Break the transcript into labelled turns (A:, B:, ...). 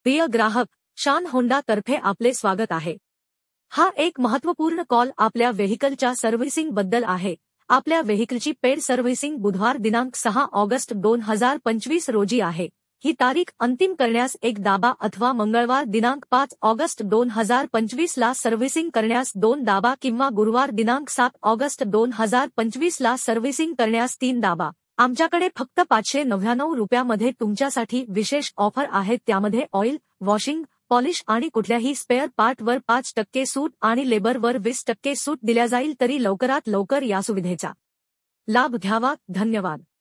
A: प्रिय ग्राहक, शान होंडा तर्फे आपले स्वागत आहे। हा एक महत्त्वपूर्ण कॉल आपल्या व्हेइकलच्या सर्व्हिसिंग बद्दल आहे। आपल्या व्हेइकलची पेड सर्व्हिसिंग बुधवार दिनांक 6 ऑगस्ट 2025 रोजी आहे। ही तारीख अंतिम करण्यास एक दाबा अथवा मंगळवार दिनांक 5 ऑगस्ट 2025 ला सर्व्हिसिंग करण्यास 2 दाबा किंवा गुरुवार दिनांक 7 ऑगस्ट 2025 ला सर्व्हिसिंग करण्यास 3 दाबा। आमच्याकडे फक्त 599 रुपयामध्ये तुमच्यासाठी विशेष ऑफर आहेत, त्यामध्ये ऑइल, वॉशिंग, पॉलिश आणि कुठल्याही स्पेअर पार्टवर 5% सूट आणि लेबरवर 20% सूट दिल्या जाईल। तरी लवकरात लवकर या सुविधेचा लाभ घ्यावा। धन्यवाद।